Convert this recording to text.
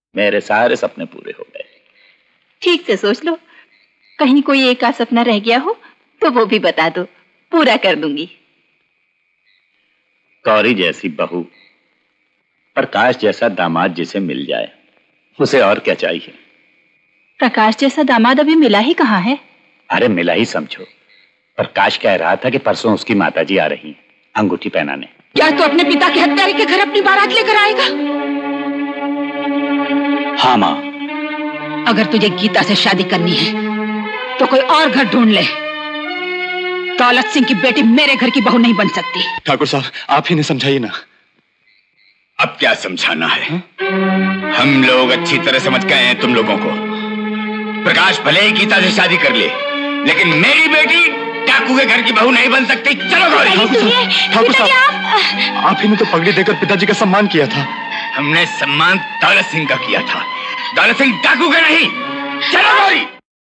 मेरे सारे सपने पूरे हो गए। ठीक से सोच लो, कहीं कोई एक आध सपना रह गया हो तो वो भी बता दो, पूरा कर दूंगी। गौरी जैसी बहू, प्रकाश जैसा दामाद जिसे मिल जाए, उसे और क्या चाहिए। प्रकाश जैसा दामाद अभी मिला ही कहाँ है। अरे मिला ही समझो। प्रकाश कह रहा था कि परसों उसकी माताजी आ रही हैं अंगूठी पहनाने। क्या तू अपने पिता के हत्यारे के घर अपनी बारात लेकर आएगा? हाँ माँ। अगर तुझे गीता से शादी करनी है तो कोई और घर ढूंढ ले। दौलत सिंह की बेटी मेरे घर की बहू नहीं बन सकती। ठाकुर साहब, आप ही ने समझाइए ना। अब क्या समझाना है? हम लोग अच्छी तरह समझ गए हैं तुम लोगों को। प्रकाश भले ही गीता से शादी कर ले, लेकिन मेरी बेटी डाकू के घर की बहू नहीं बन सकती। चलो गौरी। ठाकुर साहब, आप ही ने तो पगड़ी देकर पिताजी का सम्मान किया था। हमने सम्मान दौलत सिंह का किया था, दौलत सिंह डाकू का नहीं। चलो गौरी।